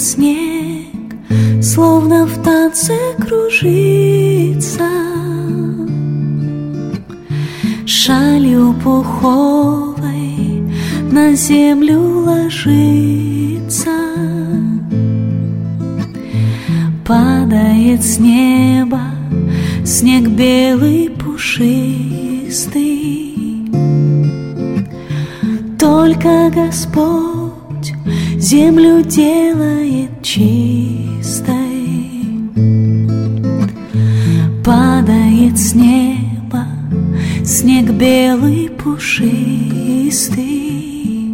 снег, словно в танце кружится, шалью пуховой на землю ложится. Падает с неба снег белый пушистый. Только Господь землю делает чистой. Падает с неба снег белый пушистый.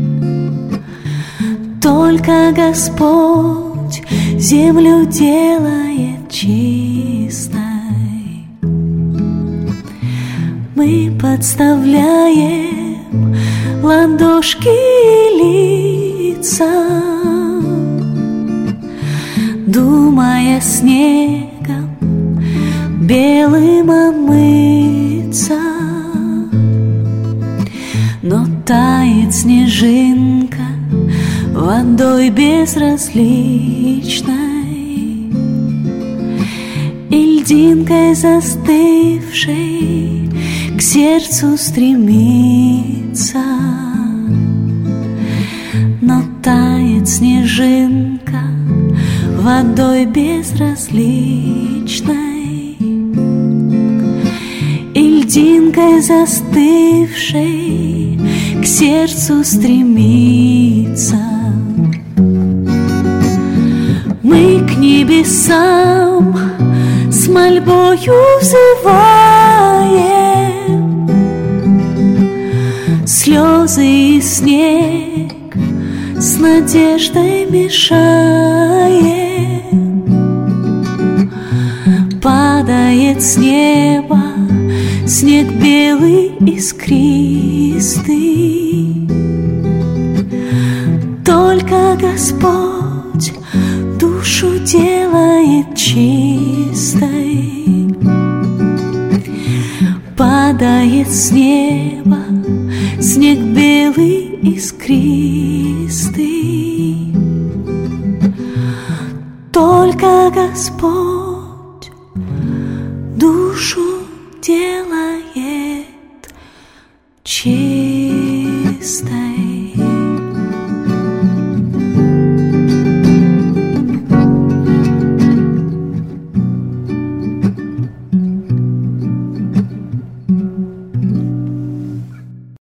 Только Господь землю делает чистой. Мы подставляем ладошки и лица, думая снегом белым омыться. Но тает снежинка водой безразличной, и льдинкой застывшей к сердцу стремится. Но тает снежинка водой безразличной, и льдинкой застывшей к сердцу стремится. Мы к небесам с мольбою взываем, слезы и снег с надеждой мешаем. Падает с неба снег белый искристый. Только Господь душу делает чистой. Падает с неба снег белый искристый. Только Господь душу делает